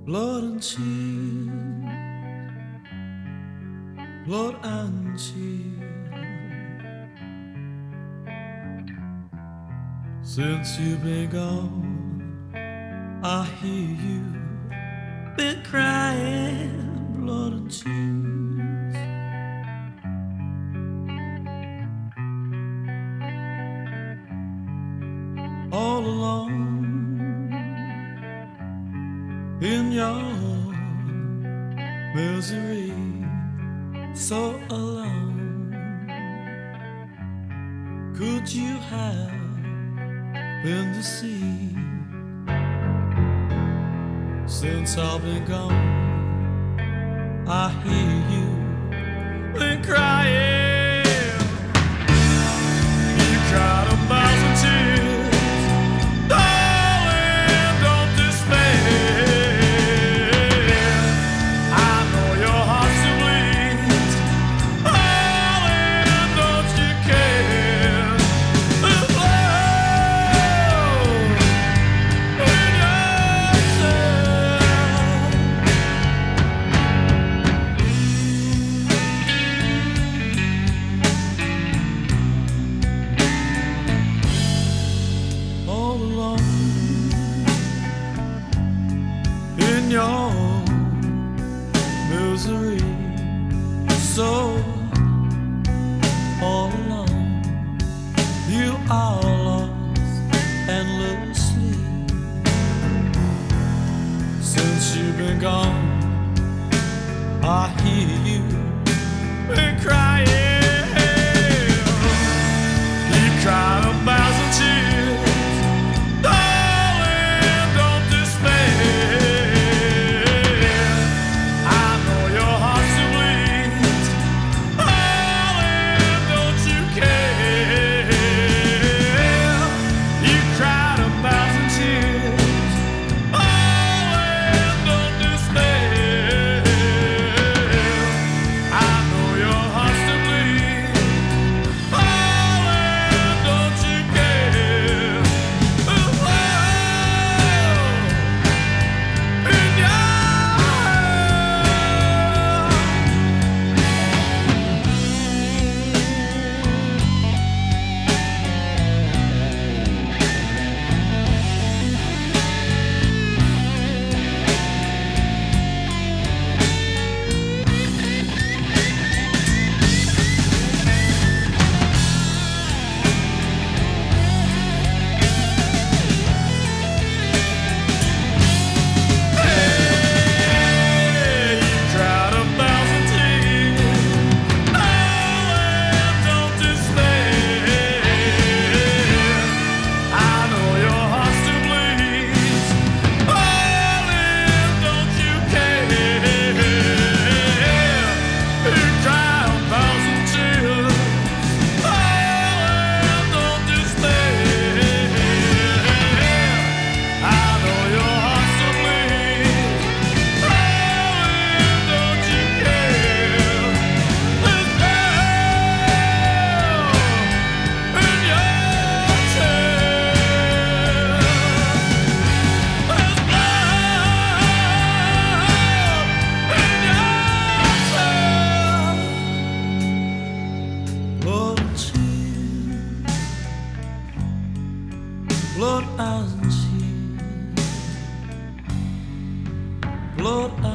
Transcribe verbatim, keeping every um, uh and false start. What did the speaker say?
blood and cheese, blood and cheese. Since you've been gone, I hear you been crying, blood and cheese. All alone in your misery, so alone. Could you have been deceived? Since I've been gone, I hear you been crying. You cried a thousand tears, darling, don't despair. I know your heart still bleeds, darling, don't you care? There's love in yourself. All alone in your misery, so all alone, you are lost endlessly. Since you've been gone, I hear you been crying. You cried a thousand tears, darling, don't despair. I know your heart still bleeds, darling, don't you care? You cried a thousand tears, darling, don't despair. I know your heart still bleeds, darling, don't you care? There's love in your blood and cheese, blood